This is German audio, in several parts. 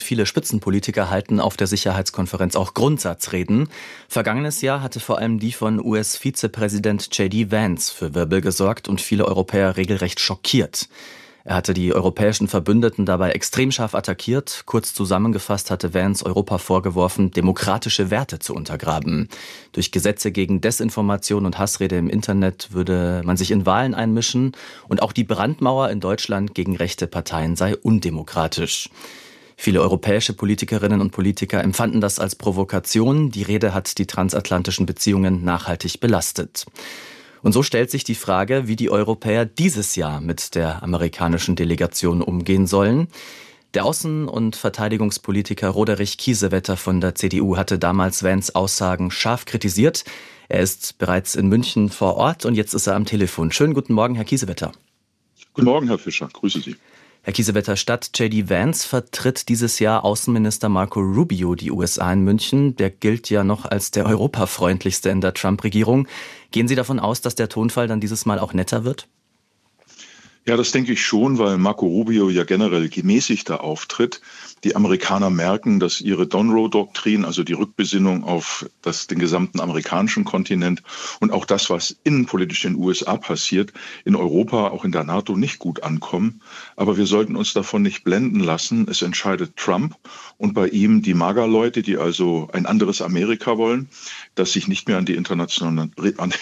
viele Spitzenpolitiker halten auf der Sicherheitskonferenz auch Grundsatzreden. Vergangenes Jahr hatte vor allem die von US-Vizepräsident J.D. Vance für Wirbel gesorgt und viele Europäer regelrecht schockiert. Er hatte die europäischen Verbündeten dabei extrem scharf attackiert. Kurz zusammengefasst hatte Vance Europa vorgeworfen, demokratische Werte zu untergraben. Durch Gesetze gegen Desinformation und Hassrede im Internet würde man sich in Wahlen einmischen. Und auch die Brandmauer in Deutschland gegen rechte Parteien sei undemokratisch. Viele europäische Politikerinnen und Politiker empfanden das als Provokation. Die Rede hat die transatlantischen Beziehungen nachhaltig belastet. Und so stellt sich die Frage, wie die Europäer dieses Jahr mit der amerikanischen Delegation umgehen sollen. Der Außen- und Verteidigungspolitiker Roderich Kiesewetter von der CDU hatte damals Vance Aussagen scharf kritisiert. Er ist bereits in München vor Ort und jetzt ist er am Telefon. Schönen guten Morgen, Herr Kiesewetter. Guten Morgen, Herr Fischer. Grüße Sie. Herr Kiesewetter, statt J.D. Vance vertritt dieses Jahr Außenminister Marco Rubio die USA in München. Der gilt ja noch als der europafreundlichste in der Trump-Regierung. Gehen Sie davon aus, dass der Tonfall dann dieses Mal auch netter wird? Ja, das denke ich schon, weil Marco Rubio ja generell gemäßigter auftritt. Die Amerikaner merken, dass ihre Donroe-Doktrin, also die Rückbesinnung auf den gesamten amerikanischen Kontinent und auch das, was innenpolitisch in den USA passiert, in Europa, auch in der NATO nicht gut ankommen. Aber wir sollten uns davon nicht blenden lassen. Es entscheidet Trump und bei ihm die MAGA-Leute, die also ein anderes Amerika wollen, das sich nicht mehr an die internationalen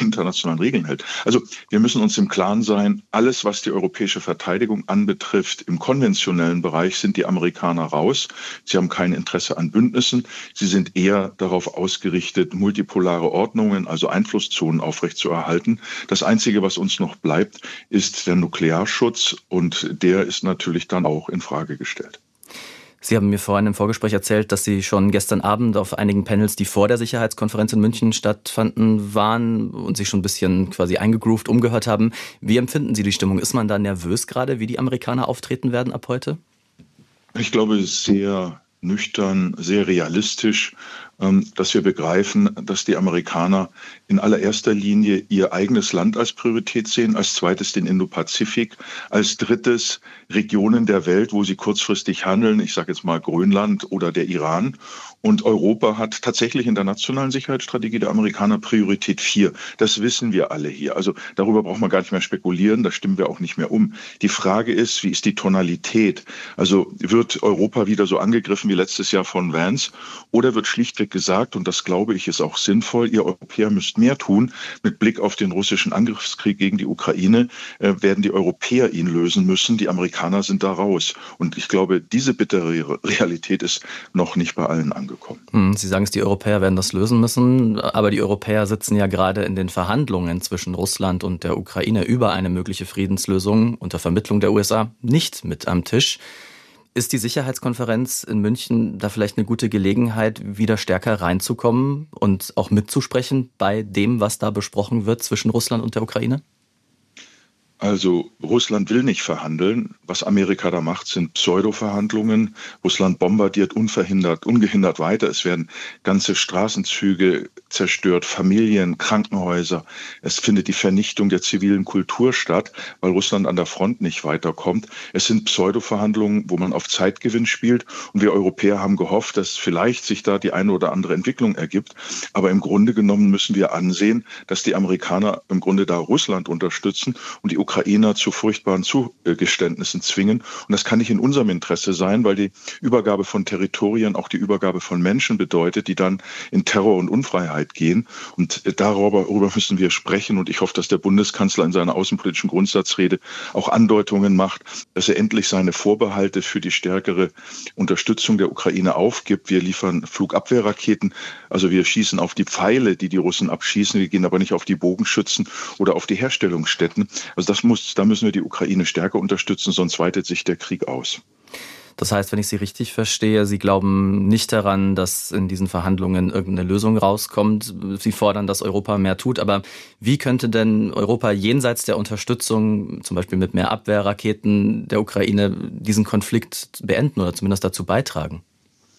Regeln hält. Also wir müssen uns im Klaren sein, alles, was die europäische Verteidigung anbetrifft, im konventionellen Bereich sind die Amerikaner raus. Sie haben kein Interesse an Bündnissen. Sie sind eher darauf ausgerichtet, multipolare Ordnungen, also Einflusszonen aufrechtzuerhalten. Das Einzige, was uns noch bleibt, ist der Nuklearschutz und der ist natürlich dann auch in Frage gestellt. Sie haben mir vorhin im Vorgespräch erzählt, dass Sie schon gestern Abend auf einigen Panels, die vor der Sicherheitskonferenz in München stattfanden, waren und sich schon ein bisschen quasi eingegroovt umgehört haben. Wie empfinden Sie die Stimmung? Ist man da nervös gerade, wie die Amerikaner auftreten werden ab heute? Ich glaube, sehr nüchtern, sehr realistisch, dass wir begreifen, dass die Amerikaner in allererster Linie ihr eigenes Land als Priorität sehen, als zweites den Indopazifik, als drittes Regionen der Welt, wo sie kurzfristig handeln, ich sage jetzt mal Grönland oder der Iran. Und Europa hat tatsächlich in der nationalen Sicherheitsstrategie der Amerikaner Priorität 4. Das wissen wir alle hier. Also darüber braucht man gar nicht mehr spekulieren, da stimmen wir auch nicht mehr um. Die Frage ist, wie ist die Tonalität? Also wird Europa wieder so angegriffen wie letztes Jahr von Vance oder wird schlichtweg gesagt, und das glaube ich ist auch sinnvoll, ihr Europäer müsst mehr tun. Mit Blick auf den russischen Angriffskrieg gegen die Ukraine werden die Europäer ihn lösen müssen. Die Amerikaner sind da raus. Und ich glaube, diese bittere Realität ist noch nicht bei allen angekommen. Sie sagen es, die Europäer werden das lösen müssen, aber die Europäer sitzen ja gerade in den Verhandlungen zwischen Russland und der Ukraine über eine mögliche Friedenslösung unter Vermittlung der USA nicht mit am Tisch. Ist die Sicherheitskonferenz in München da vielleicht eine gute Gelegenheit, wieder stärker reinzukommen und auch mitzusprechen bei dem, was da besprochen wird zwischen Russland und der Ukraine? Also Russland will nicht verhandeln. Was Amerika da macht, sind Pseudo-Verhandlungen. Russland bombardiert ungehindert weiter. Es werden ganze Straßenzüge zerstört, Familien, Krankenhäuser. Es findet die Vernichtung der zivilen Kultur statt, weil Russland an der Front nicht weiterkommt. Es sind Pseudo-Verhandlungen, wo man auf Zeitgewinn spielt. Und wir Europäer haben gehofft, dass vielleicht sich da die eine oder andere Entwicklung ergibt. Aber im Grunde genommen müssen wir ansehen, dass die Amerikaner im Grunde da Russland unterstützen und die Ukrainer zu furchtbaren Zugeständnissen zwingen. Und das kann nicht in unserem Interesse sein, weil die Übergabe von Territorien auch die Übergabe von Menschen bedeutet, die dann in Terror und Unfreiheit gehen. Und darüber müssen wir sprechen. Und ich hoffe, dass der Bundeskanzler in seiner außenpolitischen Grundsatzrede auch Andeutungen macht, dass er endlich seine Vorbehalte für die stärkere Unterstützung der Ukraine aufgibt. Wir liefern Flugabwehrraketen, also wir schießen auf die Pfeile, die die Russen abschießen. Wir gehen aber nicht auf die Bogenschützen oder auf die Herstellungsstätten. Also da müssen wir die Ukraine stärker unterstützen, sonst weitet sich der Krieg aus. Das heißt, wenn ich Sie richtig verstehe, Sie glauben nicht daran, dass in diesen Verhandlungen irgendeine Lösung rauskommt. Sie fordern, dass Europa mehr tut. Aber wie könnte denn Europa jenseits der Unterstützung, zum Beispiel mit mehr Abwehrraketen der Ukraine, diesen Konflikt beenden oder zumindest dazu beitragen?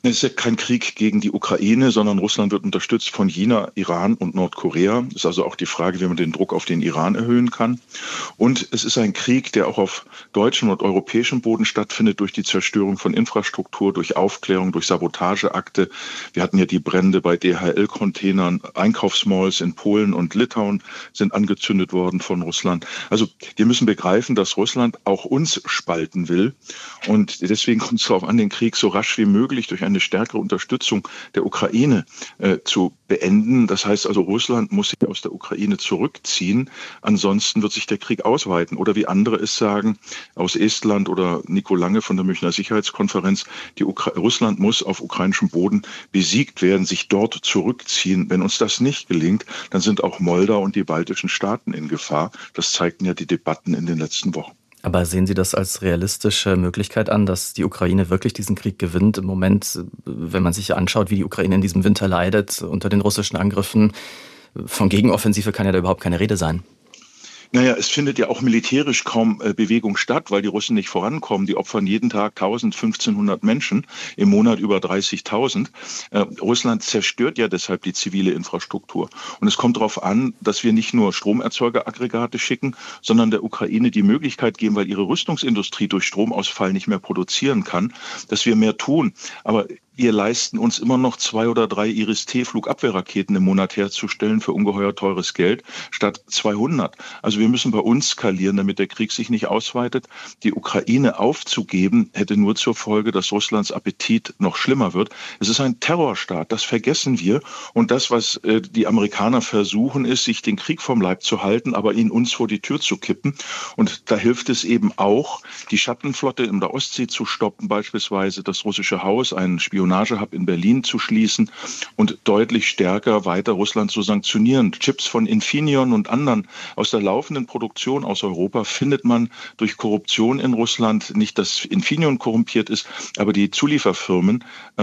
Es ist ja kein Krieg gegen die Ukraine, sondern Russland wird unterstützt von China, Iran und Nordkorea. Es ist also auch die Frage, wie man den Druck auf den Iran erhöhen kann. Und es ist ein Krieg, der auch auf deutschem und europäischem Boden stattfindet durch die Zerstörung von Infrastruktur, durch Aufklärung, durch Sabotageakte. Wir hatten ja die Brände bei DHL-Containern, Einkaufsmalls in Polen und Litauen sind angezündet worden von Russland. Also wir müssen begreifen, dass Russland auch uns spalten will. Und deswegen kommt es darauf an, den Krieg so rasch wie möglich durch eine stärkere Unterstützung der Ukraine zu beenden. Das heißt also, Russland muss sich aus der Ukraine zurückziehen. Ansonsten wird sich der Krieg ausweiten. Oder wie andere es sagen, aus Estland oder Nico Lange von der Münchner Sicherheitskonferenz, Russland muss auf ukrainischem Boden besiegt werden, sich dort zurückziehen. Wenn uns das nicht gelingt, dann sind auch Moldau und die baltischen Staaten in Gefahr. Das zeigten ja die Debatten in den letzten Wochen. Aber sehen Sie das als realistische Möglichkeit an, dass die Ukraine wirklich diesen Krieg gewinnt? Im Moment, wenn man sich anschaut, wie die Ukraine in diesem Winter leidet unter den russischen Angriffen, von Gegenoffensive kann ja da überhaupt keine Rede sein. Naja, es findet ja auch militärisch kaum Bewegung statt, weil die Russen nicht vorankommen. Die opfern jeden Tag 1500 Menschen, im Monat über 30.000. Russland zerstört ja deshalb die zivile Infrastruktur. Und es kommt darauf an, dass wir nicht nur Stromerzeugeraggregate schicken, sondern der Ukraine die Möglichkeit geben, weil ihre Rüstungsindustrie durch Stromausfall nicht mehr produzieren kann, dass wir mehr tun. Aber wir leisten uns immer noch 2 oder 3 Iris-T-Flugabwehrraketen im Monat herzustellen für ungeheuer teures Geld statt 200. Also wir müssen bei uns skalieren, damit der Krieg sich nicht ausweitet. Die Ukraine aufzugeben, hätte nur zur Folge, dass Russlands Appetit noch schlimmer wird. Es ist ein Terrorstaat, das vergessen wir. Und das, was die Amerikaner versuchen, ist, sich den Krieg vom Leib zu halten, aber ihn uns vor die Tür zu kippen. Und da hilft es eben auch, die Schattenflotte in der Ostsee zu stoppen, beispielsweise das russische Haus, einen Spionagehub in Berlin zu schließen und deutlich stärker weiter Russland zu sanktionieren. Chips von Infineon und anderen aus der laufenden Produktion aus Europa findet man durch Korruption in Russland. Nicht, dass Infineon korrumpiert ist, aber die Zulieferfirmen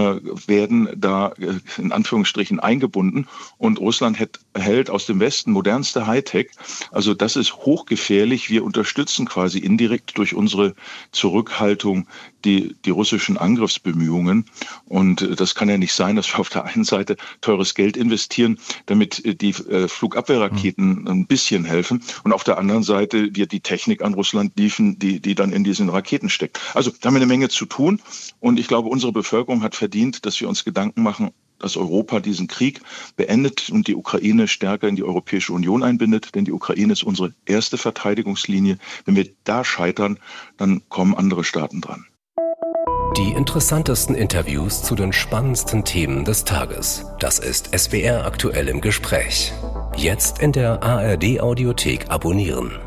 werden da in Anführungsstrichen eingebunden und Russland erhält aus dem Westen modernste Hightech. Also das ist hochgefährlich. Wir unterstützen quasi indirekt durch unsere Zurückhaltung die russischen Angriffsbemühungen. Und das kann ja nicht sein, dass wir auf der einen Seite teures Geld investieren, damit die Flugabwehrraketen ein bisschen helfen und auf der anderen Seite wir die Technik an Russland liefern, die dann in diesen Raketen steckt. Also da haben wir eine Menge zu tun und ich glaube, unsere Bevölkerung hat verdient, dass wir uns Gedanken machen, dass Europa diesen Krieg beendet und die Ukraine stärker in die Europäische Union einbindet, denn die Ukraine ist unsere erste Verteidigungslinie. Wenn wir da scheitern, dann kommen andere Staaten dran. Die interessantesten Interviews zu den spannendsten Themen des Tages. Das ist SWR aktuell im Gespräch. Jetzt in der ARD Audiothek abonnieren.